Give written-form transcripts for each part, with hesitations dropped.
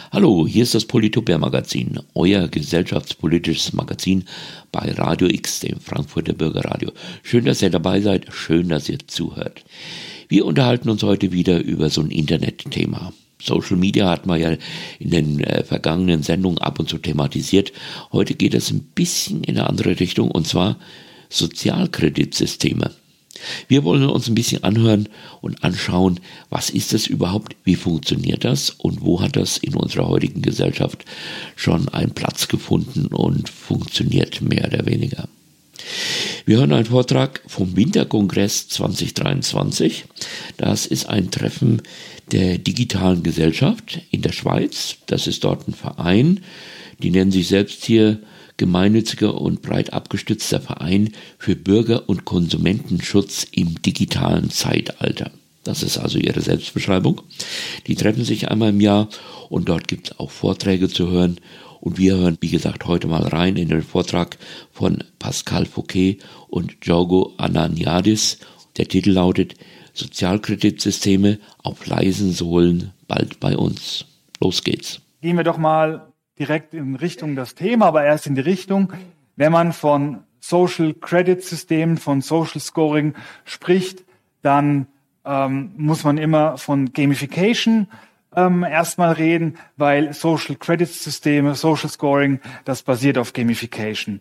Hallo, hier ist das Politopia-Magazin, euer gesellschaftspolitisches Magazin bei Radio X, dem Frankfurter Bürgerradio. Schön, dass ihr dabei seid, schön, dass ihr zuhört. Wir unterhalten uns heute wieder über so ein Internetthema. Social Media hatten wir ja in den vergangenen Sendungen ab und zu thematisiert. Heute geht es ein bisschen in eine andere Richtung, und zwar Sozialkreditsysteme. Wir wollen uns ein bisschen anhören und anschauen, was ist das überhaupt, wie funktioniert das und wo hat das in unserer heutigen Gesellschaft schon einen Platz gefunden und funktioniert mehr oder weniger. Wir hören einen Vortrag vom Winterkongress 2023. Das ist ein Treffen der digitalen Gesellschaft in der Schweiz. Das ist dort ein Verein, die nennen sich selbst hier gemeinnütziger und breit abgestützter Verein für Bürger- und Konsumentenschutz im digitalen Zeitalter. Das ist also ihre Selbstbeschreibung. Die treffen sich einmal im Jahr und dort gibt es auch Vorträge zu hören. Und wir hören, wie gesagt, heute mal rein in den Vortrag von Pascal Fouquet und Diogo Ananiadis. Der Titel lautet Sozialkreditsysteme auf leisen Sohlen bald bei uns. Los geht's. Gehen wir doch mal direkt in Richtung das Thema, aber erst in die Richtung, wenn man von Social Credit Systemen, von Social Scoring spricht, dann muss man immer von Gamification erstmal reden, weil Social Credit Systeme, Social Scoring, das basiert auf Gamification.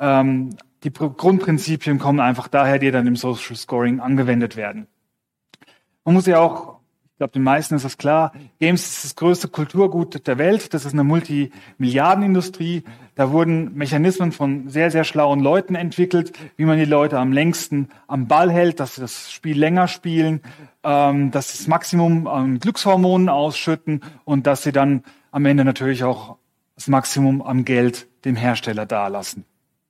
Die Grundprinzipien kommen einfach daher, die dann im Social Scoring angewendet werden. Man muss ja auch, ich glaube, den meisten ist das klar, Games ist das größte Kulturgut der Welt. Das ist eine Multimilliardenindustrie. Da wurden Mechanismen von sehr, sehr schlauen Leuten entwickelt, wie man die Leute am längsten am Ball hält, dass sie das Spiel länger spielen, dass sie das Maximum an Glückshormonen ausschütten und dass sie dann am Ende natürlich auch das Maximum an Geld dem Hersteller dalassen.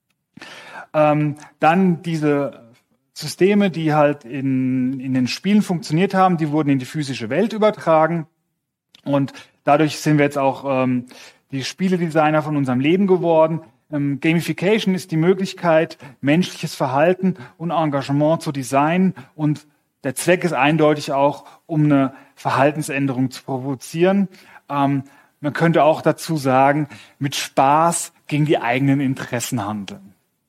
Dann diese Systeme, die halt in den Spielen funktioniert haben, die wurden in die physische Welt übertragen. Und dadurch sind wir jetzt auch die Spieledesigner von unserem Leben geworden. Gamification ist die Möglichkeit, menschliches Verhalten und Engagement zu designen. Und der Zweck ist eindeutig auch, um eine Verhaltensänderung zu provozieren. Man könnte auch dazu sagen, mit Spaß gegen die eigenen Interessen handeln.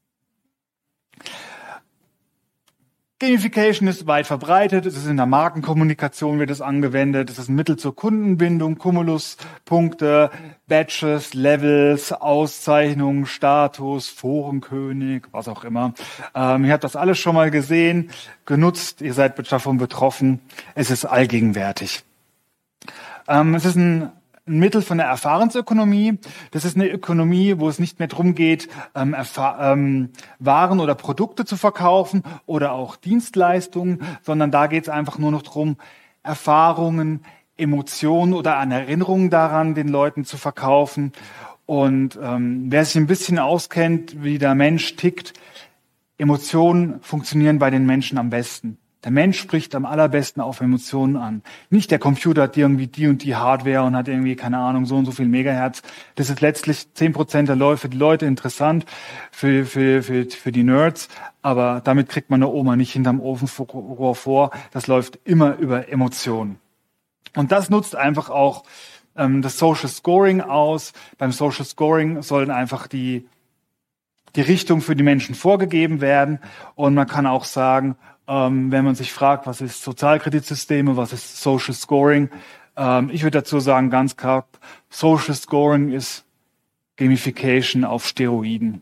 Gamification ist weit verbreitet, es ist in der Markenkommunikation wird es angewendet, es ist ein Mittel zur Kundenbindung, Cumulus-Punkte, Badges, Levels, Auszeichnungen, Status, Forenkönig, was auch immer. Ihr habt das alles schon mal gesehen, genutzt, ihr seid davon betroffen, es ist allgegenwärtig. Es ist ein Mittel von der Erfahrensökonomie. Das ist eine Ökonomie, wo es nicht mehr darum geht, Waren oder Produkte zu verkaufen oder auch Dienstleistungen, sondern da geht es einfach nur noch darum, Erfahrungen, Emotionen oder an Erinnerungen daran den Leuten zu verkaufen. Und wer sich ein bisschen auskennt, wie der Mensch tickt, Emotionen funktionieren bei den Menschen am besten. Der Mensch spricht am allerbesten auf Emotionen an. Nicht der Computer hat irgendwie die und die Hardware und hat irgendwie, keine Ahnung, so und so viel Megahertz. Das ist letztlich 10% der Leute, für die Leute interessant, für die Nerds. Aber damit kriegt man eine Oma nicht hinterm Ofenrohr vor. Das läuft immer über Emotionen. Und das nutzt einfach auch das Social Scoring aus. Beim Social Scoring sollen einfach die Richtung für die Menschen vorgegeben werden. Und man kann auch sagen, wenn man sich fragt, was ist Sozialkreditsysteme, was ist Social Scoring, ich würde dazu sagen, ganz klar, Social Scoring ist Gamification auf Steroiden.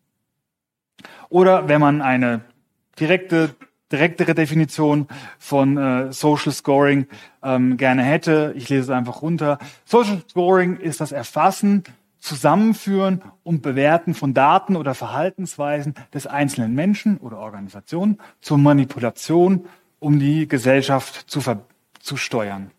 Oder wenn man eine direktere Definition von Social Scoring gerne hätte, ich lese es einfach runter. Social Scoring ist das Erfassen, Zusammenführen und Bewerten von Daten oder Verhaltensweisen des einzelnen Menschen oder Organisationen zur Manipulation, um die Gesellschaft zu steuern.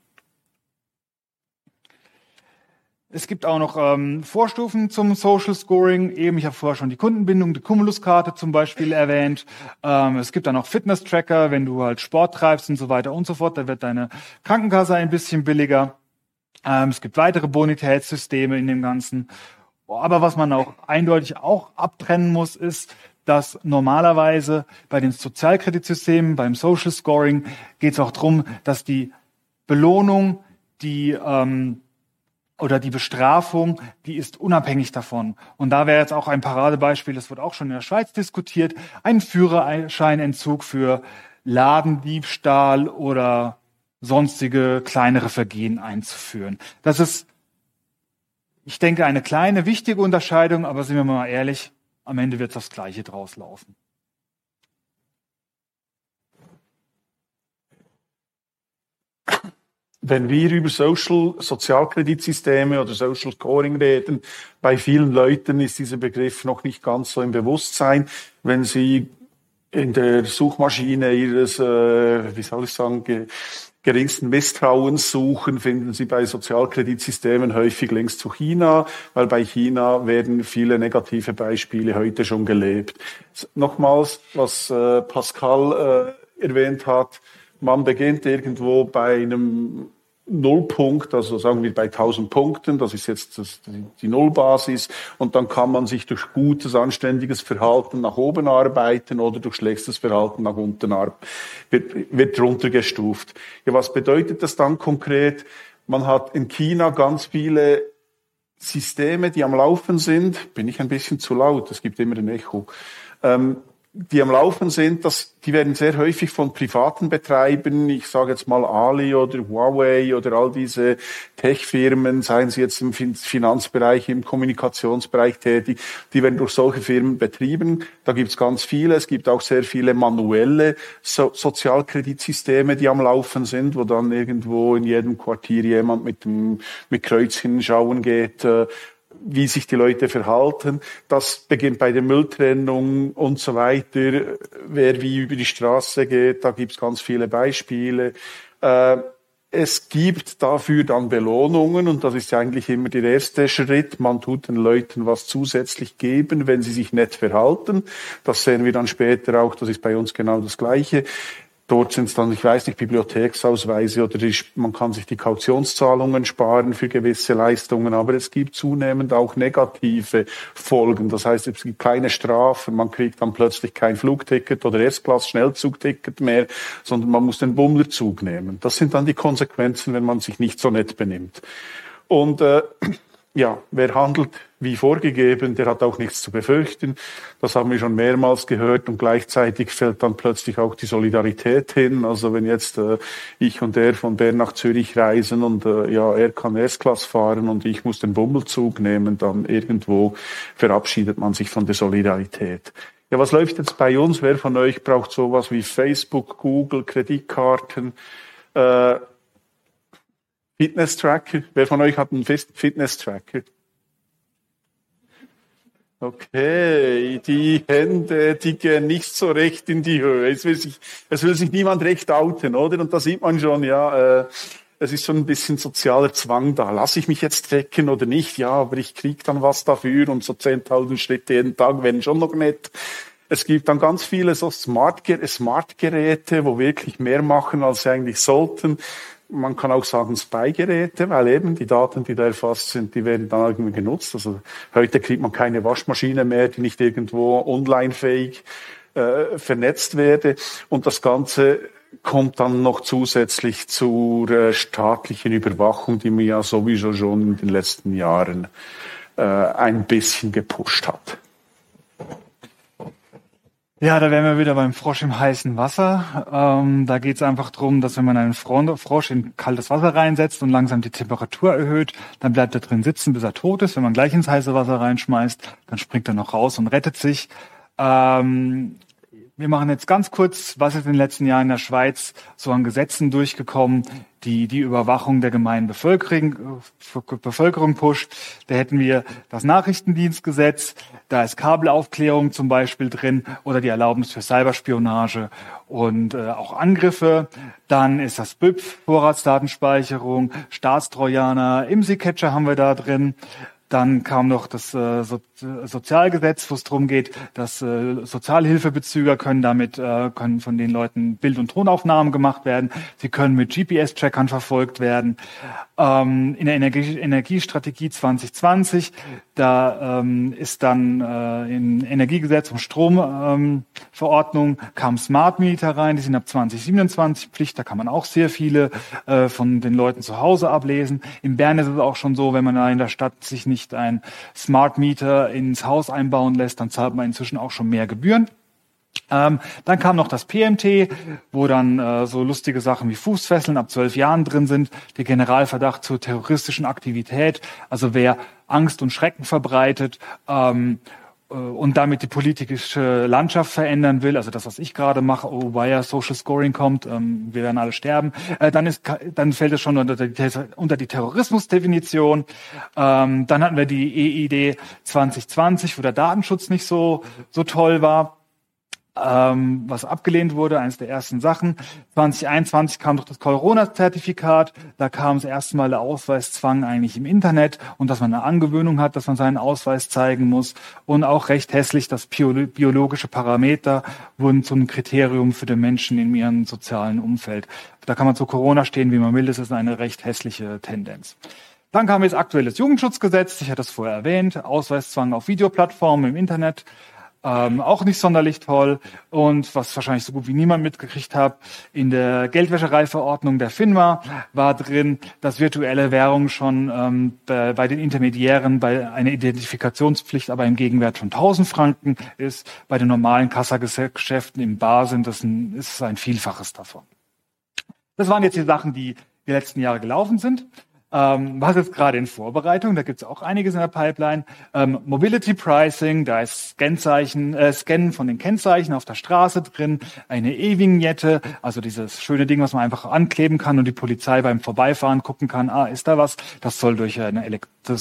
Es gibt auch noch Vorstufen zum Social Scoring. Ich habe vorher schon die Kundenbindung, die Cumulus-Karte zum Beispiel erwähnt. Es gibt dann auch Fitness-Tracker, wenn du halt Sport treibst und so weiter und so fort. Da wird deine Krankenkasse ein bisschen billiger. Es gibt weitere Bonitätssysteme in dem Ganzen. Aber was man auch eindeutig auch abtrennen muss, ist, dass normalerweise bei den Sozialkreditsystemen, beim Social Scoring, geht es auch darum, dass die Belohnung, die oder die Bestrafung, die ist unabhängig davon. Und da wäre jetzt auch ein Paradebeispiel, das wird auch schon in der Schweiz diskutiert, ein Führerscheinentzug für Ladendiebstahl oder sonstige kleinere Vergehen einzuführen. Das ist, ich denke, eine kleine, wichtige Unterscheidung, aber sind wir mal ehrlich, am Ende wird das Gleiche draus laufen. Wenn wir über Sozialkreditsysteme oder Social Scoring reden, bei vielen Leuten ist dieser Begriff noch nicht ganz so im Bewusstsein. Wenn Sie in der Suchmaschine Ihres, geringsten Misstrauens suchen, finden Sie bei Sozialkreditsystemen häufig Links zu China, weil bei China werden viele negative Beispiele heute schon gelebt. Nochmals, was Pascal erwähnt hat, man beginnt irgendwo bei einem Nullpunkt, also sagen wir bei 1000 Punkten, das ist jetzt die Nullbasis, und dann kann man sich durch gutes, anständiges Verhalten nach oben arbeiten oder durch schlechtes Verhalten nach unten wird runtergestuft. Ja, was bedeutet das dann konkret? Man hat in China ganz viele Systeme, die am Laufen sind. Bin ich ein bisschen zu laut? Es gibt immer ein Echo. Die am Laufen sind, die werden sehr häufig von privaten Betreibern, ich sage jetzt mal Ali oder Huawei oder all diese Tech-Firmen, seien sie jetzt im Finanzbereich, im Kommunikationsbereich tätig, die werden durch solche Firmen betrieben. Da gibt's ganz viele. Es gibt auch sehr viele manuelle Sozialkreditsysteme, die am Laufen sind, wo dann irgendwo in jedem Quartier jemand mit Kreuzchen schauen geht, wie sich die Leute verhalten. Das beginnt bei der Mülltrennung und so weiter. Wer wie über die Straße geht, da gibt's ganz viele Beispiele. Es gibt dafür dann Belohnungen und das ist ja eigentlich immer der erste Schritt. Man tut den Leuten was zusätzlich geben, wenn sie sich nett verhalten. Das sehen wir dann später auch, das ist bei uns genau das Gleiche. Dort sind es dann, ich weiß nicht, Bibliotheksausweise oder man kann sich die Kautionszahlungen sparen für gewisse Leistungen, aber es gibt zunehmend auch negative Folgen. Das heißt, es gibt kleine Strafen, man kriegt dann plötzlich kein Flugticket oder Erstklass-Schnellzugticket mehr, sondern man muss den Bummlerzug nehmen. Das sind dann die Konsequenzen, wenn man sich nicht so nett benimmt. Und ja, wer handelt wie vorgegeben, der hat auch nichts zu befürchten. Das haben wir schon mehrmals gehört und gleichzeitig fällt dann plötzlich auch die Solidarität hin. Also wenn jetzt ich und er von Bern nach Zürich reisen und ja, er kann Erstklass fahren und ich muss den Bummelzug nehmen, dann irgendwo verabschiedet man sich von der Solidarität. Ja, was läuft jetzt bei uns? Wer von euch braucht sowas wie Facebook, Google, Kreditkarten, Fitness-Tracker? Wer von euch hat einen Fitness-Tracker? Okay, die Hände, die gehen nicht so recht in die Höhe. Es will sich niemand recht outen, oder? Und da sieht man schon, ja, es ist schon ein bisschen sozialer Zwang da. Lasse ich mich jetzt tracken oder nicht? Ja, aber ich krieg dann was dafür und so 10.000 Schritte jeden Tag wären schon noch nett. Es gibt dann ganz viele so Smart-Geräte, wo wirklich mehr machen, als sie eigentlich sollten. Man kann auch sagen Spy-Geräte, weil eben die Daten, die da erfasst sind, die werden dann irgendwie genutzt. Also heute kriegt man keine Waschmaschine mehr, die nicht irgendwo online-fähig vernetzt werde. Und das Ganze kommt dann noch zusätzlich zur staatlichen Überwachung, die man ja sowieso schon in den letzten Jahren ein bisschen gepusht hat. Ja, da wären wir wieder beim Frosch im heißen Wasser. Da geht es einfach drum, dass wenn man einen Frosch in kaltes Wasser reinsetzt und langsam die Temperatur erhöht, dann bleibt er drin sitzen, bis er tot ist. Wenn man gleich ins heiße Wasser reinschmeißt, dann springt er noch raus und rettet sich. Wir machen jetzt ganz kurz, was ist in den letzten Jahren in der Schweiz so an Gesetzen durchgekommen, die Überwachung der gemeinen Bevölkerung pusht. Da hätten wir das Nachrichtendienstgesetz, da ist Kabelaufklärung zum Beispiel drin oder die Erlaubnis für Cyberspionage und auch Angriffe. Dann ist das BÜPF, Vorratsdatenspeicherung, Staatstrojaner, IMSI-Catcher haben wir da drin. Dann kam noch das Sozialgesetz, wo es darum geht, dass Sozialhilfebezüger können von den Leuten Bild- und Tonaufnahmen gemacht werden. Sie können mit GPS-Trackern verfolgt werden. In der Energiestrategie 2020, da ist dann in Energiegesetz und Stromverordnung kam Smart Meter rein. Die sind ab 2027 Pflicht. Da kann man auch sehr viele von den Leuten zu Hause ablesen. In Bern ist es auch schon so, wenn man da in der Stadt sich nicht ein Smart Meter ins Haus einbauen lässt, dann zahlt man inzwischen auch schon mehr Gebühren. Dann kam noch das PMT, wo dann so lustige Sachen wie Fußfesseln ab 12 Jahren drin sind, der Generalverdacht zur terroristischen Aktivität, also wer Angst und Schrecken verbreitet und damit die politische Landschaft verändern will, also das, was ich gerade mache, wobei ja Social Scoring kommt, wir werden alle sterben, dann fällt es schon unter die Terrorismusdefinition. Dann hatten wir die EID 2020, wo der Datenschutz nicht so toll war. Was abgelehnt wurde, eines der ersten Sachen. 2021 kam doch das Corona-Zertifikat, da kam das erste Mal der Ausweiszwang eigentlich im Internet und dass man eine Angewöhnung hat, dass man seinen Ausweis zeigen muss und auch recht hässlich, dass biologische Parameter wurden zum Kriterium für den Menschen in ihrem sozialen Umfeld. Da kann man zu Corona stehen, wie man will, das ist eine recht hässliche Tendenz. Dann kam jetzt aktuelles Jugendschutzgesetz, ich hatte das vorher erwähnt, Ausweiszwang auf Videoplattformen im Internet. Auch nicht sonderlich toll. Und was wahrscheinlich so gut wie niemand mitgekriegt hat, in der Geldwäschereiverordnung der FINMA war drin, dass virtuelle Währung schon bei den Intermediären bei einer Identifikationspflicht aber im Gegenwert von 1.000 Franken ist. Bei den normalen Kassageschäften im Bar ist es ein Vielfaches davon. Das waren jetzt die Sachen, die letzten Jahre gelaufen sind. Was ist gerade in Vorbereitung? Da gibt es auch einiges in der Pipeline. Mobility Pricing, da ist Scannen von den Kennzeichen auf der Straße drin, eine E-Vignette, also dieses schöne Ding, was man einfach ankleben kann und die Polizei beim Vorbeifahren gucken kann, ist da was? Das soll durch eine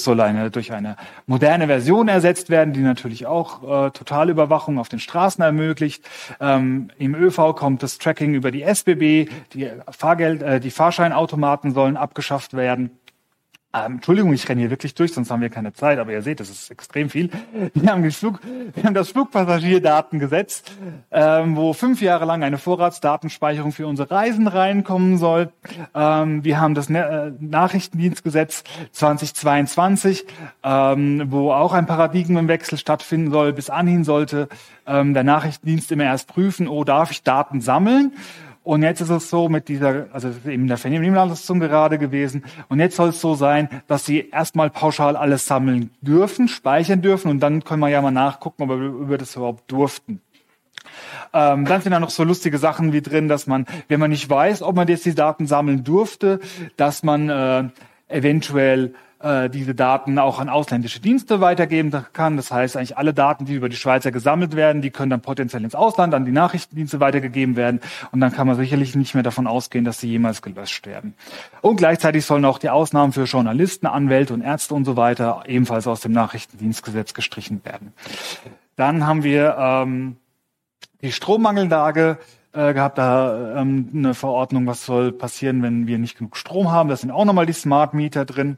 moderne Version ersetzt werden, die natürlich auch Totalüberwachung auf den Straßen ermöglicht. Im ÖV kommt das Tracking über die SBB, die Fahrscheinautomaten sollen abgeschafft werden. Entschuldigung, ich renne hier wirklich durch, sonst haben wir keine Zeit, aber ihr seht, das ist extrem viel. Wir haben das Flugpassagierdatengesetz, wo 5 Jahre lang eine Vorratsdatenspeicherung für unsere Reisen reinkommen soll. Wir haben das Nachrichtendienstgesetz 2022, wo auch ein Paradigmenwechsel stattfinden soll. Bis anhin sollte der Nachrichtendienst immer erst prüfen, darf ich Daten sammeln? Und jetzt ist es so also es ist eben in der Vernehmlassung gerade gewesen. Und jetzt soll es so sein, dass sie erstmal pauschal alles sammeln dürfen, speichern dürfen. Und dann können wir ja mal nachgucken, ob wir das überhaupt durften. Dann sind da noch so lustige Sachen wie drin, dass man, wenn man nicht weiß, ob man jetzt die Daten sammeln durfte, dass man eventuell diese Daten auch an ausländische Dienste weitergeben kann. Das heißt, eigentlich alle Daten, die über die Schweizer gesammelt werden, die können dann potenziell ins Ausland an die Nachrichtendienste weitergegeben werden. Und dann kann man sicherlich nicht mehr davon ausgehen, dass sie jemals gelöscht werden. Und gleichzeitig sollen auch die Ausnahmen für Journalisten, Anwälte und Ärzte und so weiter ebenfalls aus dem Nachrichtendienstgesetz gestrichen werden. Dann haben wir die Strommangellage gehabt, da eine Verordnung, was soll passieren, wenn wir nicht genug Strom haben. Da sind auch nochmal die Smart Meter drin.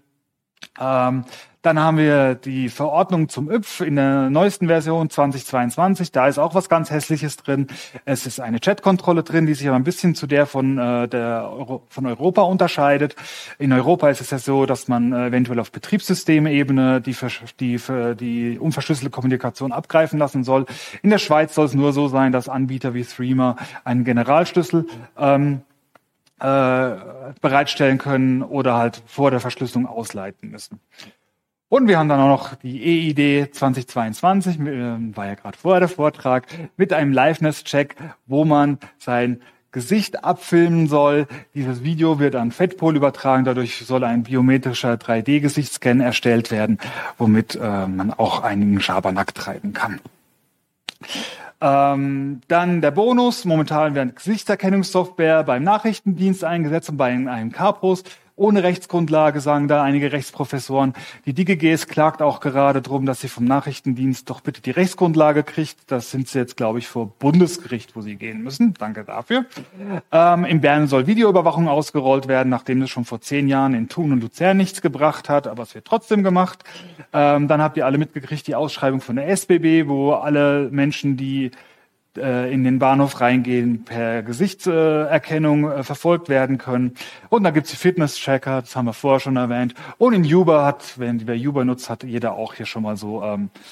Dann haben wir die Verordnung zum ÖPF in der neuesten Version 2022. Da ist auch was ganz Hässliches drin. Es ist eine Chatkontrolle drin, die sich aber ein bisschen zu der von Europa unterscheidet. In Europa ist es ja so, dass man eventuell auf Betriebssystemebene die unverschlüsselte Kommunikation abgreifen lassen soll. In der Schweiz soll es nur so sein, dass Anbieter wie Threema einen Generalschlüssel bereitstellen können oder halt vor der Verschlüsselung ausleiten müssen. Und wir haben dann auch noch die EID 2022, war ja gerade vorher der Vortrag, mit einem Liveness-Check, wo man sein Gesicht abfilmen soll. Dieses Video wird an FETPOL übertragen, dadurch soll ein biometrischer 3D-Gesichtsscan erstellt werden, womit man auch einigen Schabernack treiben kann. Dann der Bonus. Momentan wird Gesichtserkennungssoftware beim Nachrichtendienst eingesetzt und bei einem Kapos. ohne Rechtsgrundlage, sagen da einige Rechtsprofessoren. Die DGGS klagt auch gerade darum, dass sie vom Nachrichtendienst doch bitte die Rechtsgrundlage kriegt. Das sind sie jetzt, glaube ich, vor Bundesgericht, wo sie gehen müssen. Danke dafür. In Bern soll Videoüberwachung ausgerollt werden, nachdem das schon vor 10 Jahren in Thun und Luzern nichts gebracht hat, aber es wird trotzdem gemacht. Dann habt ihr alle mitgekriegt, die Ausschreibung von der SBB, wo alle Menschen, die in den Bahnhof reingehen, per Gesichtserkennung verfolgt werden können. Und da gibt's die Fitness-Tracker, das haben wir vorher schon erwähnt. Und in Uber wer Uber nutzt, hat jeder auch hier schon mal so,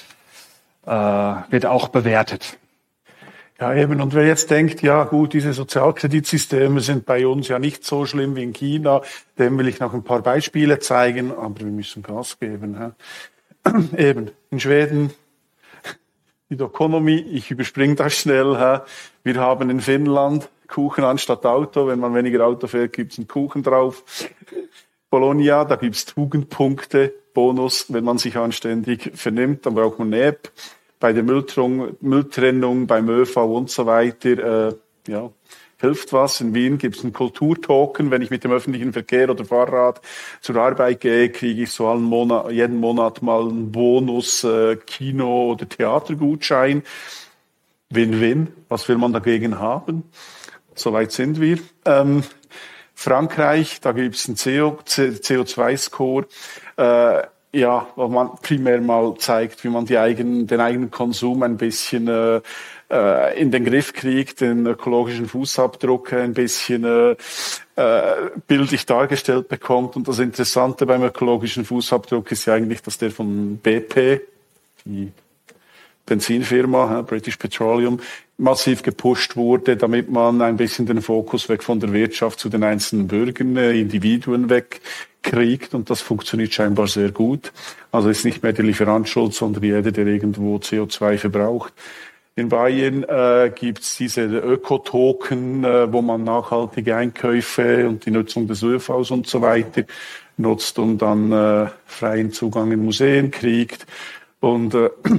wird auch bewertet. Ja, eben. Und wer jetzt denkt, ja gut, diese Sozialkreditsysteme sind bei uns ja nicht so schlimm wie in China, dem will ich noch ein paar Beispiele zeigen, aber wir müssen Gas geben. Eben, in Schweden, die Economy, ich überspringe das schnell. Wir haben in Finnland Kuchen anstatt Auto. Wenn man weniger Auto fährt, gibt's einen Kuchen drauf. Bologna, da gibt's Tugendpunkte, Bonus, wenn man sich anständig vernimmt. Dann braucht man eine App. Bei der Mülltrennung, beim ÖV und so weiter, hilft was. In Wien gibt's einen Kulturtoken. Wenn ich mit dem öffentlichen Verkehr oder Fahrrad zur Arbeit gehe, kriege ich so jeden Monat mal einen Bonus, Kino- oder Theatergutschein. Win-win. Was will man dagegen haben? Soweit sind wir. Frankreich, da gibt's einen CO2-Score. Wo man primär mal zeigt, wie man den eigenen Konsum ein bisschen in den Griff kriegt, den ökologischen Fußabdruck ein bisschen bildlich dargestellt bekommt. Und das Interessante beim ökologischen Fußabdruck ist ja eigentlich, dass der von BP, die Benzinfirma, British Petroleum, massiv gepusht wurde, damit man ein bisschen den Fokus weg von der Wirtschaft zu den einzelnen Bürgern, Individuen wegkriegt. Und das funktioniert scheinbar sehr gut. Also ist nicht mehr der Lieferant schuld, sondern jeder, der irgendwo CO2 verbraucht. In Bayern gibt's diese Ökotoken, wo man nachhaltige Einkäufe und die Nutzung des ÖVs und so weiter nutzt und dann freien Zugang in Museen kriegt. Und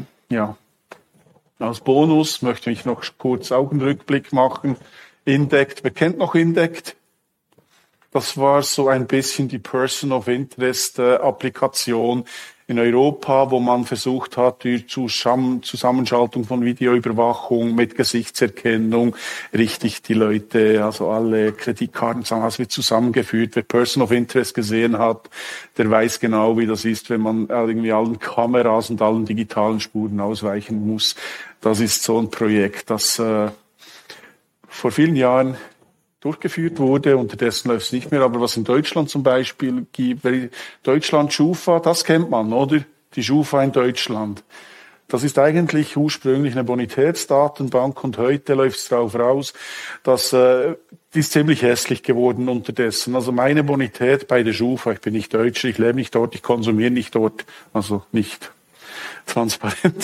als Bonus möchte ich noch kurz Augenrückblick machen. Indect, wer kennt noch Indect? Das war so ein bisschen die Person of Interest Applikation in Europa, wo man versucht hat, die Zusammenschaltung von Videoüberwachung mit Gesichtserkennung richtig die Leute, also alle Kreditkarten, das wird zusammengeführt. Wer Person of Interest gesehen hat, der weiß genau, wie das ist, wenn man irgendwie allen Kameras und allen digitalen Spuren ausweichen muss. Das ist so ein Projekt, das vor vielen Jahren durchgeführt wurde. Unterdessen läuft es nicht mehr. Aber was in Deutschland zum Beispiel gibt, Deutschland Schufa, das kennt man, oder? Die Schufa in Deutschland. Das ist eigentlich ursprünglich eine Bonitätsdatenbank und heute läuft es darauf raus, dass die ist ziemlich hässlich geworden unterdessen. Also meine Bonität bei der Schufa, ich bin nicht Deutscher, ich lebe nicht dort, ich konsumiere nicht dort, also nicht transparent.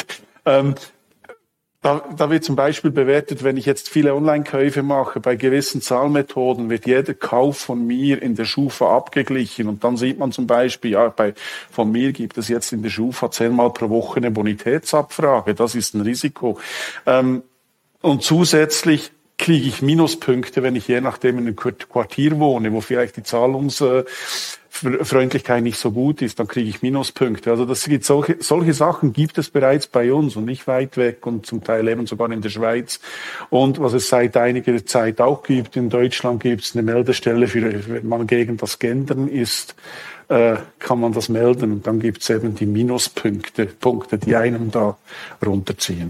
Da wird zum Beispiel bewertet, wenn ich jetzt viele Online-Käufe mache, bei gewissen Zahlmethoden wird jeder Kauf von mir in der Schufa abgeglichen. Und dann sieht man zum Beispiel, von mir gibt es jetzt in der Schufa 10-mal pro Woche eine Bonitätsabfrage. Das ist ein Risiko. Und zusätzlich kriege ich Minuspunkte, wenn ich je nachdem in einem Quartier wohne, wo vielleicht die Zahlungsfreundlichkeit nicht so gut ist, dann kriege ich Minuspunkte. Also solche Sachen gibt es bereits bei uns und nicht weit weg und zum Teil eben sogar in der Schweiz. Und was es seit einiger Zeit auch gibt, in Deutschland gibt es eine Meldestelle wenn man gegen das Gendern ist, kann man das melden und dann gibt es eben die Minuspunkte, die einem da runterziehen.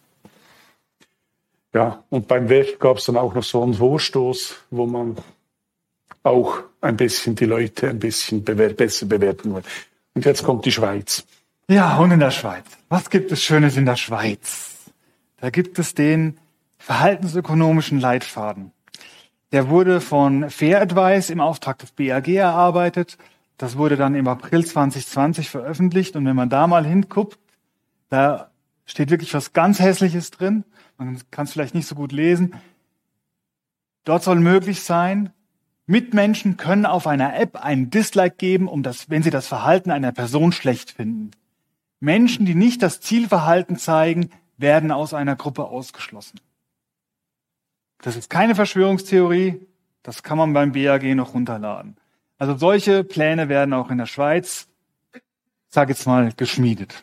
Ja, und beim WEF gab es dann auch noch so einen Vorstoß, wo man auch ein bisschen die Leute ein bisschen besser bewerten will. Und jetzt kommt die Schweiz. Ja, und in der Schweiz. Was gibt es Schönes in der Schweiz? Da gibt es den verhaltensökonomischen Leitfaden. Der wurde von Fair Advice im Auftrag des BAG erarbeitet. Das wurde dann im April 2020 veröffentlicht. Und wenn man da mal hinguckt, da steht wirklich was ganz Hässliches drin. Man kann es vielleicht nicht so gut lesen. Dort soll möglich sein, Mitmenschen können auf einer App einen Dislike geben, wenn sie das Verhalten einer Person schlecht finden. Menschen, die nicht das Zielverhalten zeigen, werden aus einer Gruppe ausgeschlossen. Das ist keine Verschwörungstheorie, das kann man beim BAG noch runterladen. Also solche Pläne werden auch in der Schweiz, sage jetzt mal, geschmiedet.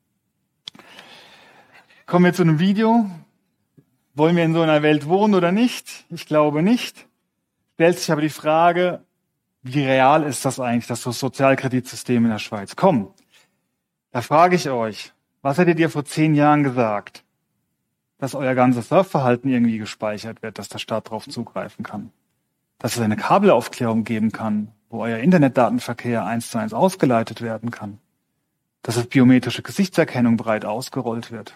Kommen wir zu einem Video. Wollen wir in so einer Welt wohnen oder nicht? Ich glaube nicht. Stellt sich aber die Frage, wie real ist das eigentlich, das Sozialkreditsystem in der Schweiz? Komm, da frage ich euch, was hättet ihr vor 10 Jahren gesagt? Dass euer ganzes Surfverhalten irgendwie gespeichert wird, dass der Staat darauf zugreifen kann. Dass es eine Kabelaufklärung geben kann, wo euer Internetdatenverkehr 1:1 ausgeleitet werden kann. Dass es biometrische Gesichtserkennung breit ausgerollt wird.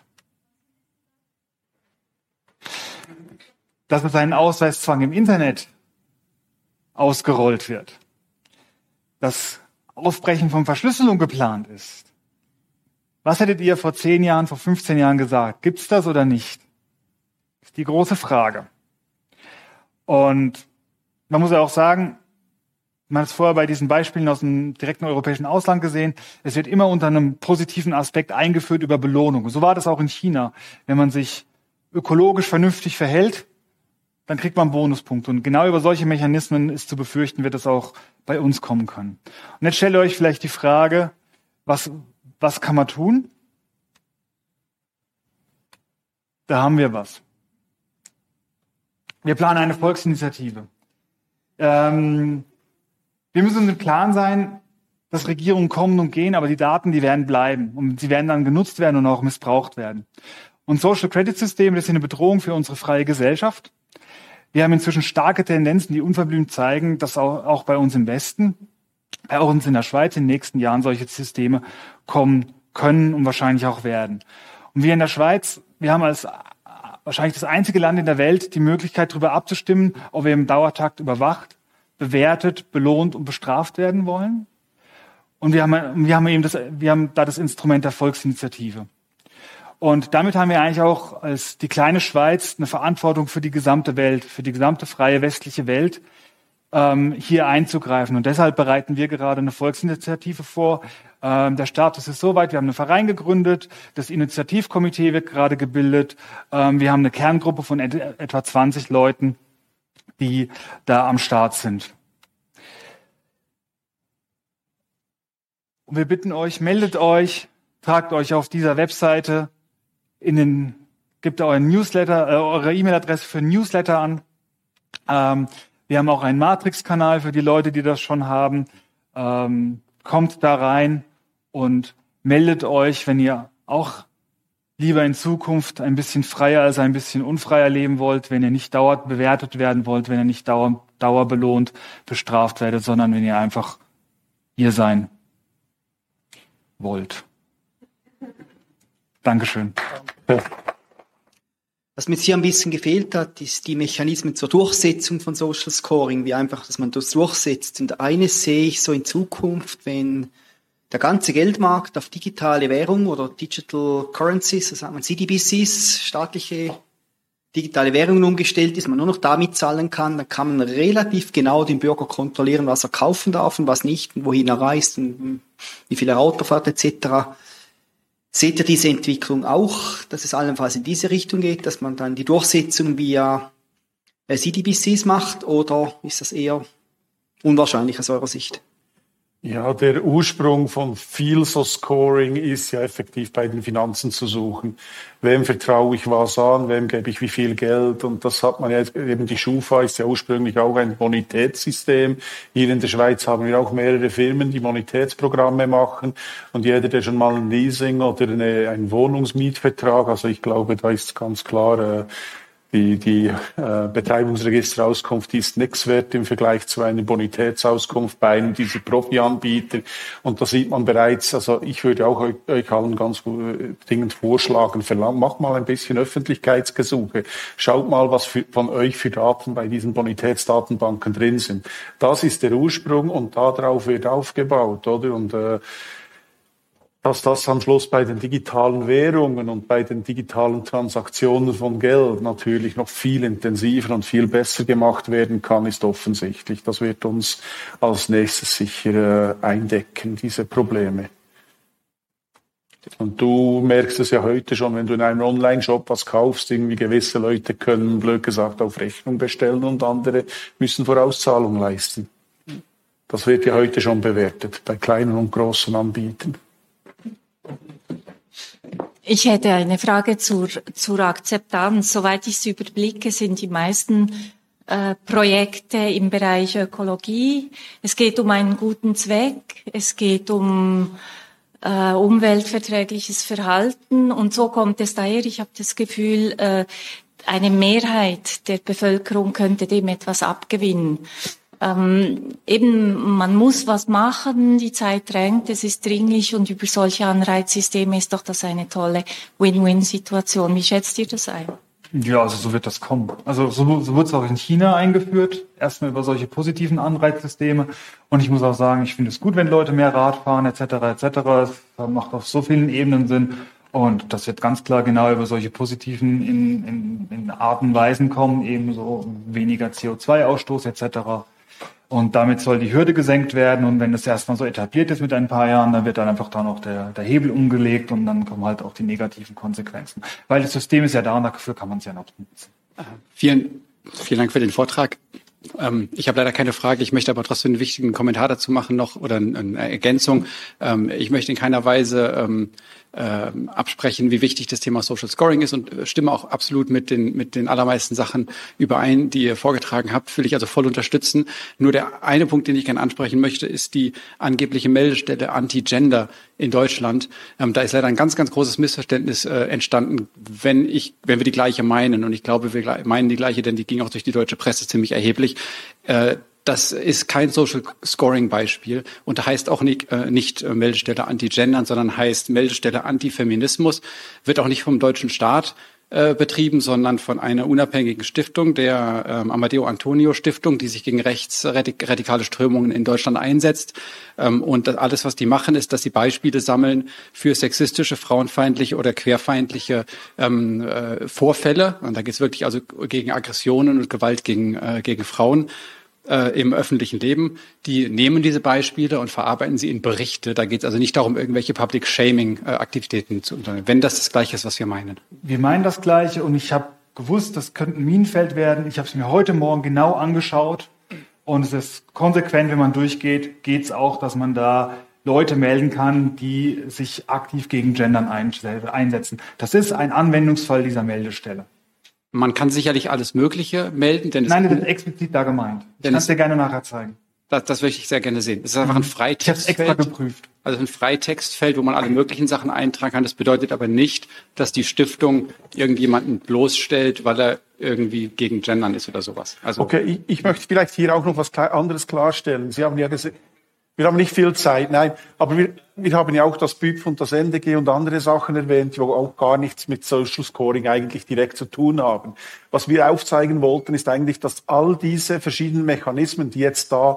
Dass es einen Ausweiszwang im Internet ausgerollt wird. Dass Aufbrechen von Verschlüsselung geplant ist. Was hättet ihr vor 10 Jahren, vor 15 Jahren gesagt? Gibt's das oder nicht? Das ist die große Frage. Und man muss ja auch sagen, man hat es vorher bei diesen Beispielen aus dem direkten europäischen Ausland gesehen, es wird immer unter einem positiven Aspekt eingeführt über Belohnung. So war das auch in China. Wenn man sich ökologisch vernünftig verhält, dann kriegt man Bonuspunkte. Und genau über solche Mechanismen ist zu befürchten, wird es auch bei uns kommen können. Und jetzt stellt ihr euch vielleicht die Frage, was kann man tun? Da haben wir was. Wir planen eine Volksinitiative. Wir müssen uns im Klaren sein, dass Regierungen kommen und gehen, aber die Daten, die werden bleiben. Und sie werden dann genutzt werden und auch missbraucht werden. Und Social Credit Systeme, das sind eine Bedrohung für unsere freie Gesellschaft. Wir haben inzwischen starke Tendenzen, die unverblümt zeigen, dass auch bei uns im Westen, bei uns in der Schweiz in den nächsten Jahren solche Systeme kommen können und wahrscheinlich auch werden. Und wir in der Schweiz, wir haben als wahrscheinlich das einzige Land in der Welt die Möglichkeit, darüber abzustimmen, ob wir im Dauertakt überwacht, bewertet, belohnt und bestraft werden wollen. Und wir haben da das Instrument der Volksinitiative. Und damit haben wir eigentlich auch als die kleine Schweiz eine Verantwortung für die gesamte Welt, für die gesamte freie westliche Welt, hier einzugreifen. Und deshalb bereiten wir gerade eine Volksinitiative vor. Der Status ist soweit, wir haben einen Verein gegründet, das Initiativkomitee wird gerade gebildet. Wir haben eine Kerngruppe von etwa 20 Leuten, die da am Start sind. Und wir bitten euch, meldet euch, tragt euch auf dieser Webseite gebt euren Newsletter, eure E-Mail-Adresse für ein Newsletter an. Wir haben auch einen Matrix-Kanal für die Leute, die das schon haben. Kommt da rein und meldet euch, wenn ihr auch lieber in Zukunft ein bisschen freier als ein bisschen unfreier leben wollt, wenn ihr nicht dauernd bewertet werden wollt, wenn ihr nicht dauerbelohnt bestraft werdet, sondern wenn ihr einfach ihr sein wollt. Dankeschön. Was mir jetzt hier ein bisschen gefehlt hat, ist die Mechanismen zur Durchsetzung von Social Scoring, wie einfach, dass man das durchsetzt. Und eines sehe ich so in Zukunft, wenn der ganze Geldmarkt auf digitale Währung oder Digital Currencies, das sagt man CDBCs, staatliche digitale Währungen umgestellt ist, man nur noch damit zahlen kann, dann kann man relativ genau den Bürger kontrollieren, was er kaufen darf und was nicht, und wohin er reist und wie viel er Auto fährt etc. Seht ihr diese Entwicklung auch, dass es allenfalls in diese Richtung geht, dass man dann die Durchsetzung via CDBCs macht, oder ist das eher unwahrscheinlich aus eurer Sicht? Ja, der Ursprung von Feel-So-Scoring ist ja effektiv bei den Finanzen zu suchen. Wem vertraue ich was an, wem gebe ich wie viel Geld? Und das hat man ja eben, die Schufa ist ja ursprünglich auch ein Bonitätssystem. Hier in der Schweiz haben wir auch mehrere Firmen, die Bonitätsprogramme machen. Und jeder, der schon mal ein Leasing oder einen Wohnungsmietvertrag, also ich glaube, da ist ganz klar, die Betreibungsregisterauskunft, die ist nichts wert im Vergleich zu einer Bonitätsauskunft bei einem dieser Profi-Anbieter. Und da sieht man bereits, also ich würde auch euch allen ganz dringend vorschlagen, macht mal ein bisschen Öffentlichkeitsgesuche. Schaut mal, was von euch für Daten bei diesen Bonitätsdatenbanken drin sind. Das ist der Ursprung und darauf wird aufgebaut, oder? Und dass das am Schluss bei den digitalen Währungen und bei den digitalen Transaktionen von Geld natürlich noch viel intensiver und viel besser gemacht werden kann, ist offensichtlich. Das wird uns als nächstes sicher eindecken, diese Probleme. Und du merkst es ja heute schon, wenn du in einem Online-Shop was kaufst, irgendwie gewisse Leute können, blöd gesagt, auf Rechnung bestellen und andere müssen Vorauszahlung leisten. Das wird ja heute schon bewertet bei kleinen und großen Anbietern. Ich hätte eine Frage zur Akzeptanz. Soweit ich es überblicke, sind die meisten Projekte im Bereich Ökologie. Es geht um einen guten Zweck, es geht um umweltverträgliches Verhalten und so kommt es daher. Ich habe das Gefühl, eine Mehrheit der Bevölkerung könnte dem etwas abgewinnen. Eben, man muss was machen, die Zeit drängt, es ist dringlich und über solche Anreizsysteme ist doch das eine tolle Win-Win-Situation. Wie schätzt ihr das ein? Ja, also so wird das kommen. Also so wird es auch in China eingeführt, erstmal über solche positiven Anreizsysteme. Und ich muss auch sagen, ich finde es gut, wenn Leute mehr Rad fahren etc. etc. Das macht auf so vielen Ebenen Sinn. Und das wird ganz klar genau über solche positiven in Arten und Weisen kommen, eben so weniger CO2-Ausstoß etc. Und damit soll die Hürde gesenkt werden. Und wenn das erstmal so etabliert ist mit ein paar Jahren, dann wird dann einfach dann auch der Hebel umgelegt und dann kommen halt auch die negativen Konsequenzen. Weil das System ist ja da und dafür kann man es ja noch nutzen. Vielen Dank für den Vortrag. Ich habe leider keine Frage. Ich möchte aber trotzdem einen wichtigen Kommentar dazu machen noch oder eine Ergänzung. Ich möchte in keiner Weise absprechen, wie wichtig das Thema Social Scoring ist und stimme auch absolut mit den allermeisten Sachen überein, die ihr vorgetragen habt, will ich also voll unterstützen. Nur der eine Punkt, den ich gerne ansprechen möchte, ist die angebliche Meldestelle Anti-Gender in Deutschland. Da ist leider ein ganz, ganz großes Missverständnis entstanden, wenn wir die gleiche meinen. Und ich glaube, wir meinen die gleiche, denn die ging auch durch die deutsche Presse ziemlich erheblich. Das ist kein Social Scoring Beispiel und da heißt auch nicht Meldestelle Anti-Gendern, sondern heißt Meldestelle Anti-Feminismus, wird auch nicht vom deutschen Staat betrieben, sondern von einer unabhängigen Stiftung, der Amadeo Antonio Stiftung, die sich gegen rechtsradikale Strömungen in Deutschland einsetzt. Und alles, was die machen, ist, dass sie Beispiele sammeln für sexistische, frauenfeindliche oder queerfeindliche Vorfälle. Und da geht es wirklich also gegen Aggressionen und Gewalt gegen Frauen im öffentlichen Leben. Die nehmen diese Beispiele und verarbeiten sie in Berichte. Da geht es also nicht darum, irgendwelche Public-Shaming-Aktivitäten zu unternehmen, wenn das Gleiche ist, was wir meinen. Wir meinen das Gleiche und ich habe gewusst, das könnte ein Minenfeld werden. Ich habe es mir heute Morgen genau angeschaut und es ist konsequent, wenn man durchgeht, geht es auch, dass man da Leute melden kann, die sich aktiv gegen Gendern einsetzen. Das ist ein Anwendungsfall dieser Meldestelle. Man kann sicherlich alles Mögliche melden. Denn Nein, das ist explizit da gemeint. Ich kann es dir gerne nachher zeigen. Das möchte ich sehr gerne sehen. Es ist einfach ein Freitextfeld. Ich habe es extra geprüft. Also ein Freitextfeld, wo man alle möglichen Sachen eintragen kann. Das bedeutet aber nicht, dass die Stiftung irgendjemanden bloßstellt, weil er irgendwie gegen Gendern ist oder sowas. Also okay, ich möchte vielleicht hier auch noch was anderes klarstellen. Sie haben ja gesagt, wir haben nicht viel Zeit, nein, aber wir haben ja auch das BÜPF und das NDG und andere Sachen erwähnt, die auch gar nichts mit Social Scoring eigentlich direkt zu tun haben. Was wir aufzeigen wollten, ist eigentlich, dass all diese verschiedenen Mechanismen, die jetzt da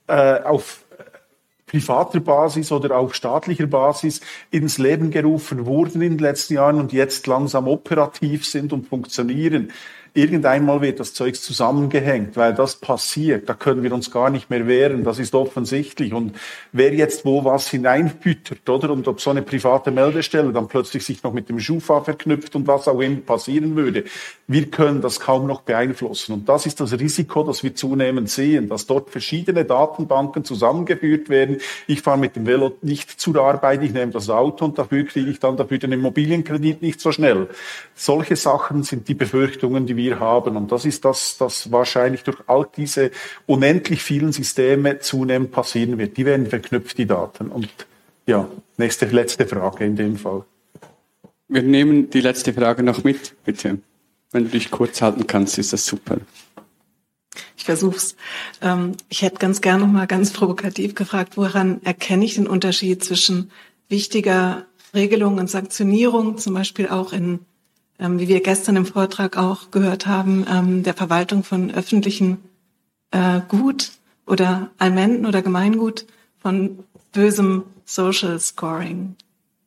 auf privater Basis oder auf staatlicher Basis ins Leben gerufen wurden in den letzten Jahren und jetzt langsam operativ sind und funktionieren. Irgendeinmal wird das Zeug zusammengehängt, weil das passiert. Da können wir uns gar nicht mehr wehren. Das ist offensichtlich. Und wer jetzt wo was hineinfüttert, oder? Und ob so eine private Meldestelle dann plötzlich sich noch mit dem Schufa verknüpft und was auch immer passieren würde. Wir können das kaum noch beeinflussen. Und das ist das Risiko, das wir zunehmend sehen, dass dort verschiedene Datenbanken zusammengeführt werden. Ich fahre mit dem Velo nicht zur Arbeit, ich nehme das Auto und dafür kriege ich dann dafür den Immobilienkredit nicht so schnell. Solche Sachen sind die Befürchtungen, die wir haben. Und das ist das wahrscheinlich durch all diese unendlich vielen Systeme zunehmend passieren wird. Die werden verknüpft, die Daten. Und ja, letzte Frage in dem Fall. Wir nehmen die letzte Frage noch mit, bitte. Wenn du dich kurz halten kannst, ist das super. Ich versuch's. Ich hätte ganz gerne noch mal ganz provokativ gefragt, woran erkenne ich den Unterschied zwischen wichtiger Regelung und Sanktionierung, zum Beispiel auch in wie wir gestern im Vortrag auch gehört haben, der Verwaltung von öffentlichen Gut oder Allmenden oder Gemeingut von bösem Social Scoring?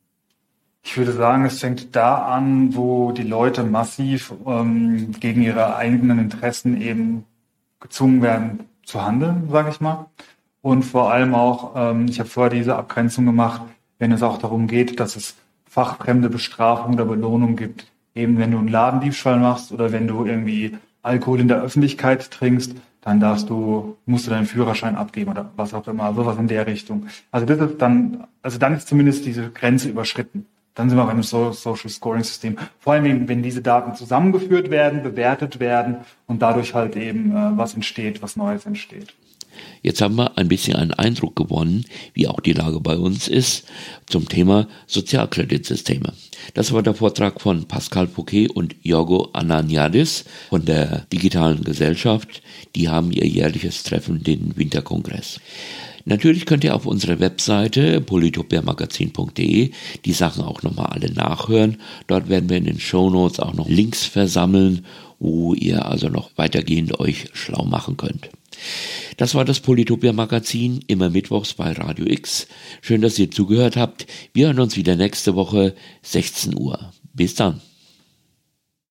Ich würde sagen, es fängt da an, wo die Leute massiv gegen ihre eigenen Interessen eben gezwungen werden zu handeln, sage ich mal. Und vor allem auch, ich habe vorher diese Abgrenzung gemacht, wenn es auch darum geht, dass es fachfremde Bestrafung oder Belohnung gibt. Eben wenn du einen Ladendiebstahl machst oder wenn du irgendwie Alkohol in der Öffentlichkeit trinkst, dann musst du deinen Führerschein abgeben oder was auch immer, sowas in der Richtung. Also dann ist zumindest diese Grenze überschritten. Dann sind wir bei einem Social Scoring System. Vor allem, wenn diese Daten zusammengeführt werden, bewertet werden und dadurch halt eben was Neues entsteht. Jetzt haben wir ein bisschen einen Eindruck gewonnen, wie auch die Lage bei uns ist, zum Thema Sozialkreditsysteme. Das war der Vortrag von Pascal Fouquet und Yorgo Ananiadis von der Digitalen Gesellschaft. Die haben ihr jährliches Treffen, den Winterkongress. Natürlich könnt ihr auf unserer Webseite polytopiamagazin.de die Sachen auch nochmal alle nachhören. Dort werden wir in den Shownotes auch noch Links versammeln, wo ihr also noch weitergehend euch schlau machen könnt. Das war das Polytopia Magazin, immer mittwochs bei Radio X. Schön, dass ihr zugehört habt. Wir hören uns wieder nächste Woche, 16 Uhr. Bis dann.